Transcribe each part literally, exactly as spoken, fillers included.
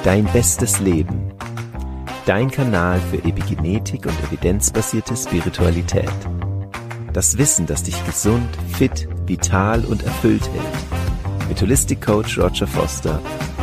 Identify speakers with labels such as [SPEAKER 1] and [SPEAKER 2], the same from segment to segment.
[SPEAKER 1] Dein bestes Leben. Dein Kanal für Epigenetik und evidenzbasierte Spiritualität. Das Wissen, das dich gesund, fit, vital und erfüllt hält. Mit Holistic Coach Roger Foster.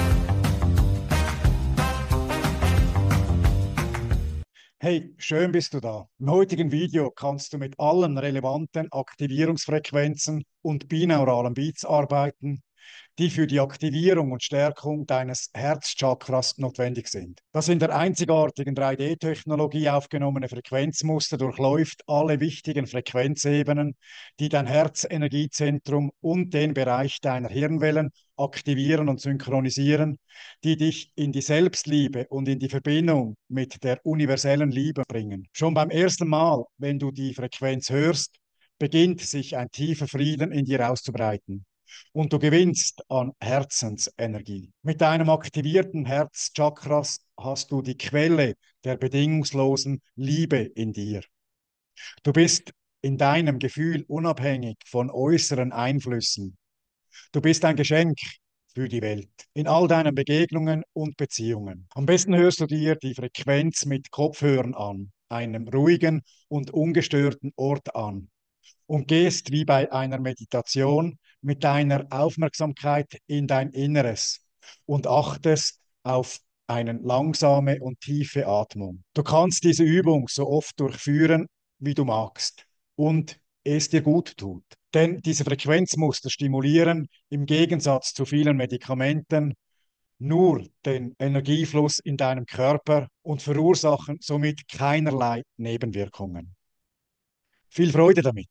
[SPEAKER 2] Hey, schön bist du da. Im heutigen Video kannst du mit allen relevanten Aktivierungsfrequenzen und binauralen Beats arbeiten, die für die Aktivierung und Stärkung deines Herzchakras notwendig sind. Das in der einzigartigen drei D-Technologie aufgenommene Frequenzmuster durchläuft alle wichtigen Frequenzebenen, die dein Herzenergiezentrum und den Bereich deiner Hirnwellen aktivieren und synchronisieren, die dich in die Selbstliebe und in die Verbindung mit der universellen Liebe bringen. Schon beim ersten Mal, wenn du die Frequenz hörst, beginnt sich ein tiefer Frieden in dir auszubreiten. Und du gewinnst an Herzensenergie. Mit deinem aktivierten Herzchakras hast du die Quelle der bedingungslosen Liebe in dir. Du bist in deinem Gefühl unabhängig von äußeren Einflüssen. Du bist ein Geschenk für die Welt, in all deinen Begegnungen und Beziehungen. Am besten hörst du dir die Frequenz mit Kopfhörern an, einem ruhigen und ungestörten Ort an, und gehst wie bei einer Meditation mit deiner Aufmerksamkeit in dein Inneres und achtest auf eine langsame und tiefe Atmung. Du kannst diese Übung so oft durchführen, wie du magst und es dir gut tut. Denn diese Frequenzmuster stimulieren im Gegensatz zu vielen Medikamenten nur den Energiefluss in deinem Körper und verursachen somit keinerlei Nebenwirkungen. Viel Freude damit!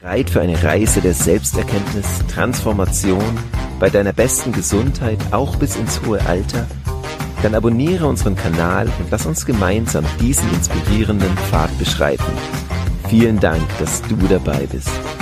[SPEAKER 1] Bereit für eine Reise der Selbsterkenntnis, Transformation, bei deiner besten Gesundheit, auch bis ins hohe Alter? Dann abonniere unseren Kanal und lass uns gemeinsam diesen inspirierenden Pfad beschreiten. Vielen Dank, dass du dabei bist.